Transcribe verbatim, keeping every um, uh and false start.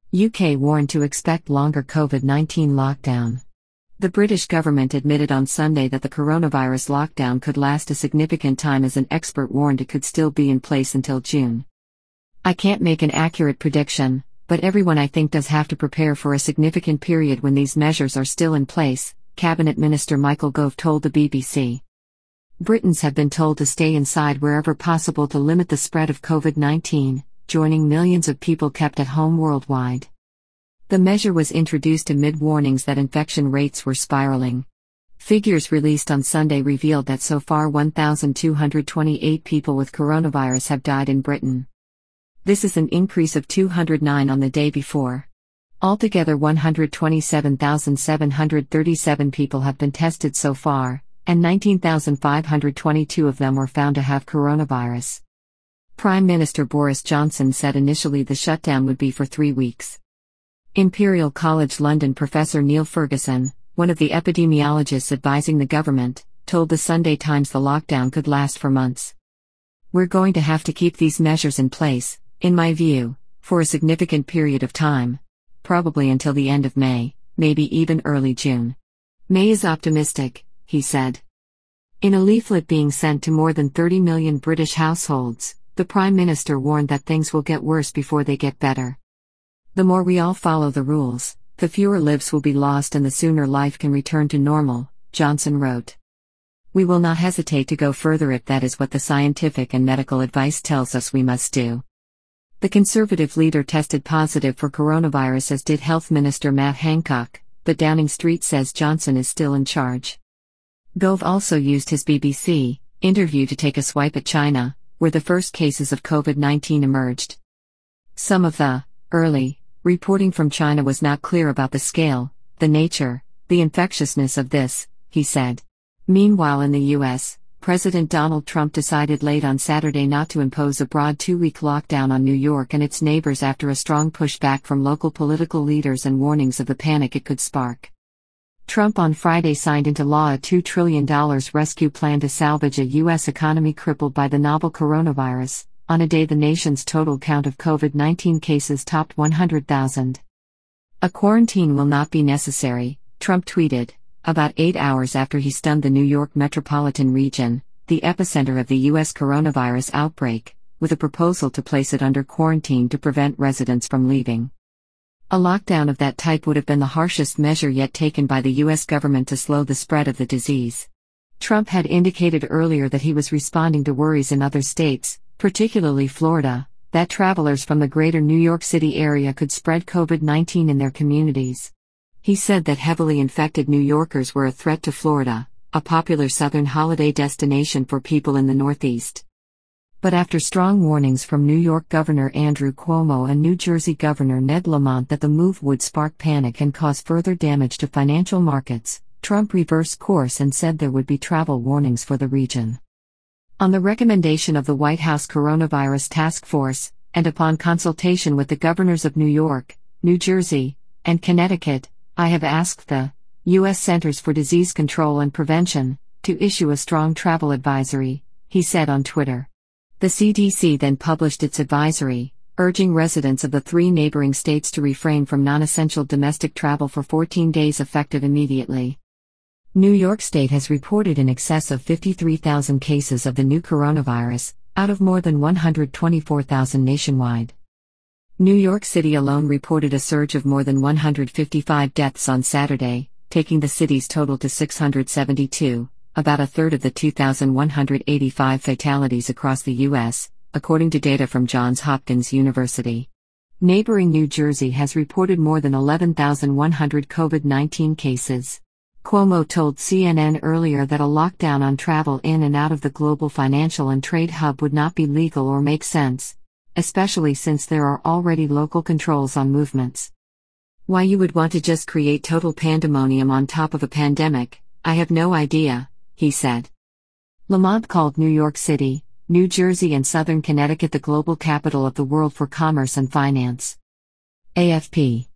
U K warned to expect longer COVID nineteen lockdown. The British government admitted on Sunday that the coronavirus lockdown could last a significant time, as an expert warned it could still be in place until June. "I can't make an accurate prediction, but everyone I think does have to prepare for a significant period when these measures are still in place," Cabinet Minister Michael Gove told the B B C. Britons have been told to stay inside wherever possible to limit the spread of COVID nineteen, joining millions of people kept at home worldwide. The measure was introduced amid warnings that infection rates were spiraling. Figures released on Sunday revealed that so far one thousand two hundred twenty-eight people with coronavirus have died in Britain. This is an increase of two hundred nine on the day before. Altogether, one hundred twenty-seven thousand seven hundred thirty-seven people have been tested so far, and nineteen thousand five hundred twenty-two of them were found to have coronavirus. Prime Minister Boris Johnson said initially the shutdown would be for three weeks. Imperial College London professor Neil Ferguson, one of the epidemiologists advising the government, told the Sunday Times the lockdown could last for months. "We're going to have to keep these measures in place, in my view, for a significant period of time. Probably until the end of May, maybe even early June. May is optimistic," he said. In a leaflet being sent to more than thirty million British households, the Prime Minister warned that things will get worse before they get better. "The more we all follow the rules, the fewer lives will be lost and the sooner life can return to normal," Johnson wrote. "We will not hesitate to go further if that is what the scientific and medical advice tells us we must do." The Conservative leader tested positive for coronavirus, as did Health Minister Matt Hancock, but Downing Street says Johnson is still in charge. Gove also used his B B C interview to take a swipe at China, where the first cases of COVID nineteen emerged. Some of the early reporting from China was not clear about the scale, the nature, the infectiousness of this, he said. Meanwhile, in the U S, President Donald Trump decided late on Saturday not to impose a broad two-week lockdown on New York and its neighbors after a strong pushback from local political leaders and warnings of the panic it could spark. Trump on Friday signed into law a two trillion dollars rescue plan to salvage a U S economy crippled by the novel coronavirus, on a day the nation's total count of COVID nineteen cases topped one hundred thousand. "A quarantine will not be necessary," Trump tweeted, about eight hours after he stunned the New York metropolitan region, the epicenter of the U S coronavirus outbreak, with a proposal to place it under quarantine to prevent residents from leaving. A lockdown of that type would have been the harshest measure yet taken by the U S government to slow the spread of the disease. Trump had indicated earlier that he was responding to worries in other states, particularly Florida, that travelers from the greater New York City area could spread COVID nineteen in their communities. He said that heavily infected New Yorkers were a threat to Florida, a popular southern holiday destination for people in the Northeast. But after strong warnings from New York Governor Andrew Cuomo and New Jersey Governor Ned Lamont that the move would spark panic and cause further damage to financial markets, Trump reversed course and said there would be travel warnings for the region. On the recommendation of the White House Coronavirus Task Force, and upon consultation with the governors of New York, New Jersey, and Connecticut, I have asked the U S Centers for Disease Control and Prevention to issue a strong travel advisory, he said on Twitter. The C D C then published its advisory, urging residents of the three neighboring states to refrain from non-essential domestic travel for fourteen days, effective immediately. New York State has reported in excess of fifty-three thousand cases of the new coronavirus, out of more than one hundred twenty-four thousand nationwide. New York City alone reported a surge of more than one hundred fifty-five deaths on Saturday, taking the city's total to six hundred seventy-two. About a third of the two thousand one hundred eighty-five fatalities across the U S, according to data from Johns Hopkins University. Neighboring New Jersey has reported more than eleven thousand one hundred COVID nineteen cases. Cuomo told C N N earlier that a lockdown on travel in and out of the global financial and trade hub would not be legal or make sense, especially since there are already local controls on movements. "Why you would want to just create total pandemonium on top of a pandemic, I have no idea," he said. Lamont called New York City, New Jersey and southern Connecticut the global capital of the world for commerce and finance. A F P